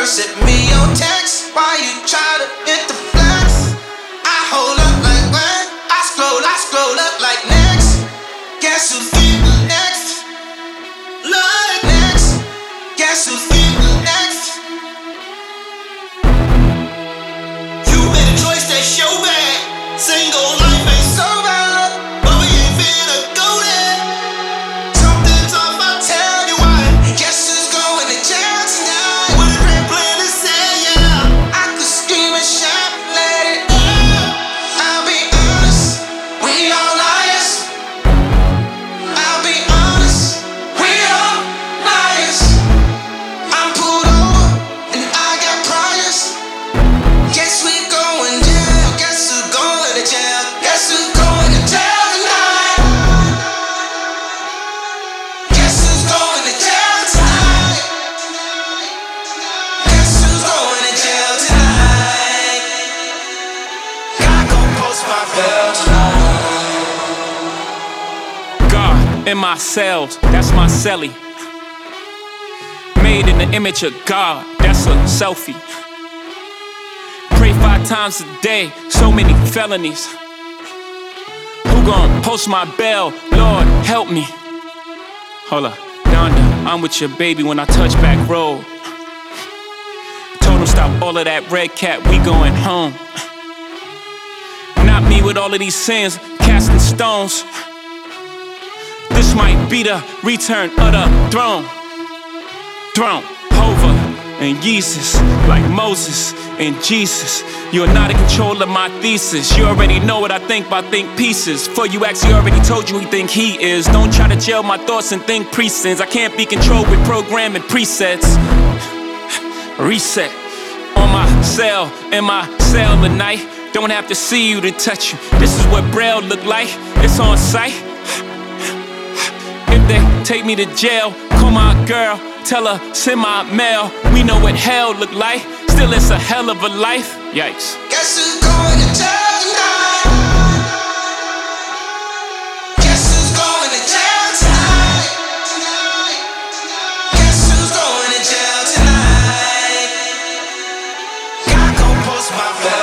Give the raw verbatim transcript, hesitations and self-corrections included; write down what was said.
Send me your text. Why you try to hit the flex? I hold up like what? I scroll, I scroll up like next. Guess who's getting next? Like next. Guess who's getting next? You made a choice that's your bad. Single life ain't so bad, but we ain't finna go there. Something's off, I'll tell you why. Guess who's going to jail tonight? With a great plan to say, yeah. I could scream and shout, let it out. I'll be honest, we all liars. I'll be honest, we all liars. I'm pulled over and I got priors. Guess we going jail. Guess who's going to jail? Guess who's going to jail tonight? Guess who's going to jail tonight? Guess who's going to jail tonight? God gon' post my bail tonight. God in my cells, that's my celly. Made in the image of God, that's a selfie. Pray five times a day, so many felonies. Who gon' post my bail? Lord, help me. Hold up, Donda, I'm with your baby when I touch back road. Told him stop all of that red cat, we going home. Not me with all of these sins, casting stones. This might be the return of the throne. Throne, Hova, and Jesus, like Moses and Jesus. You're not in control of my thesis. You already know what I think by think pieces. For you actually already told you he think he is. Don't try to jail my thoughts and think presents. I can't be controlled with programming presets. Reset on my cell, in my cell at night. Don't have to see you to touch you. This is what Braille look like. It's on sight. If they take me to jail, call my girl, tell her send my mail. We know what hell look like. Still it's a hell of a life. Yikes. Guess who's going to jail tonight? Guess who's going to jail tonight? Guess who's going to jail tonight? God gon' post my bail.